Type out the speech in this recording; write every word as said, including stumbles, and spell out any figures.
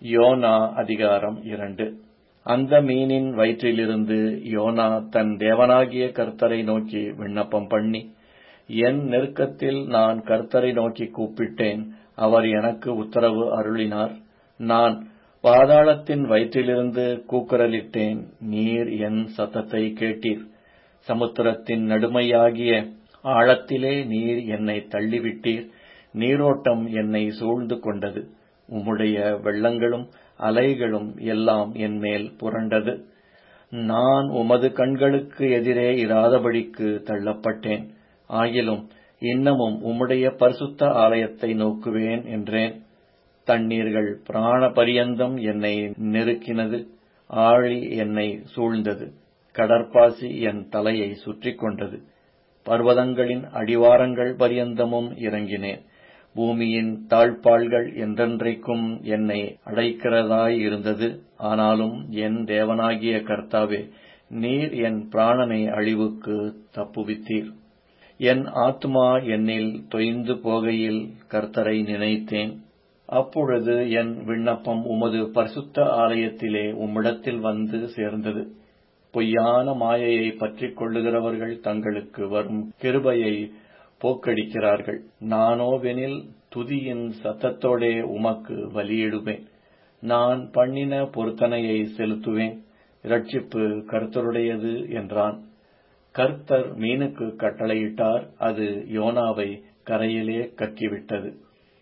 YONO அதிகாரம் இரண்டு. அந்த மீனின் வயிற்றிலிருந்து யோனா தன் தேவனாகிய கர்த்தரை நோக்கி விண்ணப்பம் பண்ணி, என் நெருக்கத்தில் நான் கர்த்தரை நோக்கி கூப்பிட்டேன். அவர் எனக்கு உத்தரவு அருளினார். நான் பாதாளத்தின் வயிற்றிலிருந்து கூக்குரலிட்டேன். நீர் என் சத்தத்தை கேட்டீர். சமுத்திரத்தின் நடுமையாகிய ஆழத்திலே நீர் என்னை தள்ளிவிட்டீர். நீரோட்டம் என்னை சூழ்ந்து கொண்டது. உம்முடைய வெள்ளங்களும் அலைகளும் எல்லாம் என்மேல் புரண்டது. நான் உமது கண்களுக்கு எதிரே இராதபடிக்கு தள்ளப்பட்டேன். ஆகிலும் இன்னமும் உம்முடைய பரிசுத்த ஆலயத்தை நோக்குவேன் என்றேன். தண்ணீர்கள் பிராண பரியந்தம் என்னை நெருக்கினது. ஆழி என்னை சூழ்ந்தது. கடற்பாசி என் தலையை சுற்றி கொண்டது. பர்வதங்களின் அடிவாரங்கள் பரியந்தமும் இறங்கினேன். பூமியின் தாழ்பாள்கள் என்றென்றைக்கும் என்னை அடைக்கிறதாயிருந்தது. ஆனாலும் என் தேவனாகிய கர்த்தாவே, நீர் என் பிராணனை அழிவுக்கு தப்புவித்தீர். என் ஆத்துமா என்னில் தொய்ந்து போகையில் கர்த்தரை நினைத்தேன். அப்பொழுது என் விண்ணப்பம் உமது பரிசுத்த ஆலயத்திலே உம்மிடத்தில் வந்து சேர்ந்தது. பொய்யான மாயையை பற்றிக் கொள்ளுகிறவர்கள் தங்களுக்கு வரும் கிருபையை போக்கடிக்கிறார்கள். நானோவெனில் துதியின் சத்தத்தோடே உமக்கு பலியிடுவேன். நான் பண்ணின பொருத்தனையை செலுத்துவேன். இரட்சிப்பு கர்த்தருடையது என்றான். கர்த்தர் மீனுக்கு கட்டளையிட்டார். அது யோனாவை கரையிலே கக்கிவிட்டது.